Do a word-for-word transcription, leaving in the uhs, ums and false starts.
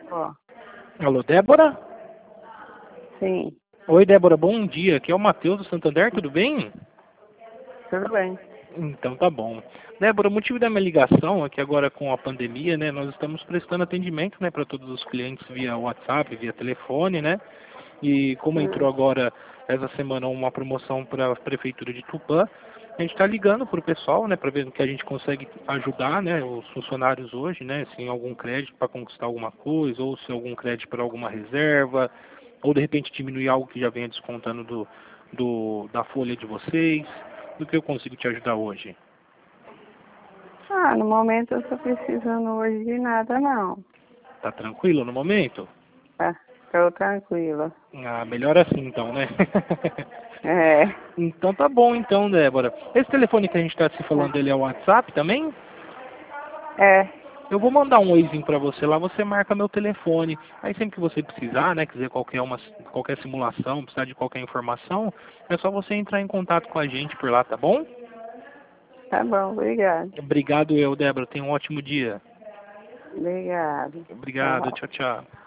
Ó, Alô, Débora? sim, Oi, Débora, bom dia. Aqui é o Matheus do Santander, tudo bem? tudo bem. Então tá bom. Débora, o motivo da minha ligação é que agora com a pandemia, né, nós estamos prestando atendimento, né, para todos os clientes via WhatsApp, via telefone, né? E como entrou Hum. agora essa semana uma promoção para a prefeitura de Tupã, a gente está ligando para o pessoal, né, para ver no que a gente consegue ajudar, né, os funcionários hoje, né, se em algum crédito para conquistar alguma coisa, ou se algum crédito para alguma reserva, ou de repente diminuir algo que já venha descontando do, do, da folha de vocês. Do que eu consigo te ajudar hoje? Ah, no momento eu tô precisando hoje de nada, não. Tá tranquilo no momento? Tá, tô tranquila. Ah, melhor assim então, né? É, Então tá bom então, Débora. Esse telefone que a gente está se falando, ele é o WhatsApp também? é, Eu vou mandar um oizinho para você lá, você marca meu telefone. Aí sempre que você precisar, né, quiser qualquer, uma, qualquer simulação, precisar de qualquer informação, é só você entrar em contato com a gente por lá, tá bom? tá bom, obrigado. Obrigado eu, Débora. Tenha um ótimo dia. Obrigado. Obrigado, Tchau. tchau, tchau.